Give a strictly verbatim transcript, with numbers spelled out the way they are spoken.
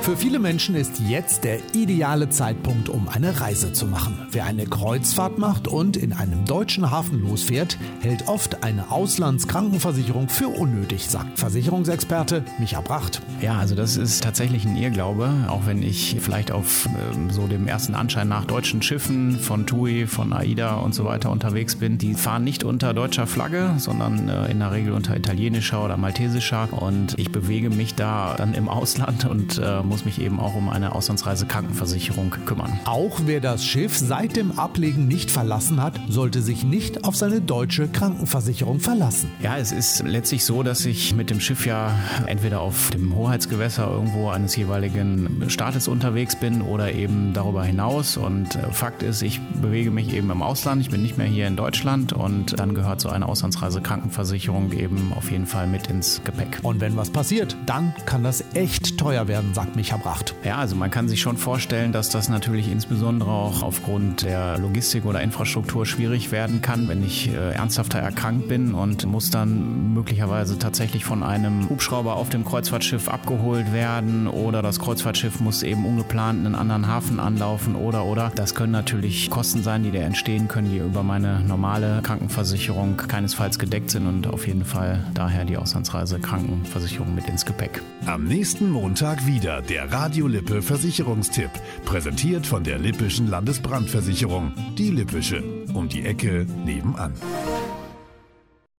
Für viele Menschen ist jetzt der ideale Zeitpunkt, um eine Reise zu machen. Wer eine Kreuzfahrt macht und in einem deutschen Hafen losfährt, hält oft eine Auslandskrankenversicherung für unnötig, sagt Versicherungsexperte Micha Bracht. Ja, also das ist tatsächlich ein Irrglaube, auch wenn ich vielleicht auf ähm, so dem ersten Anschein nach deutschen Schiffen von TUI, von AIDA und so weiter unterwegs bin. Die fahren nicht unter deutscher Flagge, sondern äh, in der Regel unter italienischer oder maltesischer, und ich bewege mich da dann im Ausland und äh, muss mich eben auch um eine Auslandsreisekrankenversicherung kümmern. Auch wer das Schiff seit dem Ablegen nicht verlassen hat, sollte sich nicht auf seine deutsche Krankenversicherung verlassen. Ja, es ist letztlich so, dass ich mit dem Schiff ja entweder auf dem Hoheitsgewässer irgendwo eines jeweiligen Staates unterwegs bin oder eben darüber hinaus. Und Fakt ist, ich bewege mich eben im Ausland, ich bin nicht mehr hier in Deutschland, und dann gehört so eine Auslandsreisekrankenversicherung eben auf jeden Fall mit ins Gepäck. Und wenn was passiert, dann kann das echt teuer werden, sagt Micha Bracht. Ja, also man kann sich schon vorstellen, dass das natürlich insbesondere auch aufgrund der Logistik oder Infrastruktur schwierig werden kann, wenn ich äh, ernsthafter erkrankt bin und muss dann möglicherweise tatsächlich von einem Hubschrauber auf dem Kreuzfahrtschiff abgeholt werden, oder das Kreuzfahrtschiff muss eben ungeplant einen anderen Hafen anlaufen oder oder. Das können natürlich Kosten sein, die da entstehen können, die über meine normale Krankenversicherung keinesfalls gedeckt sind, und auf jeden Fall daher die Auslandsreisekrankenversicherung mit ins Gepäck. Am nächsten Montag wieder der Radio Lippe Versicherungstipp, präsentiert von der Lippischen Landesbrandversicherung. Die Lippische, um die Ecke nebenan.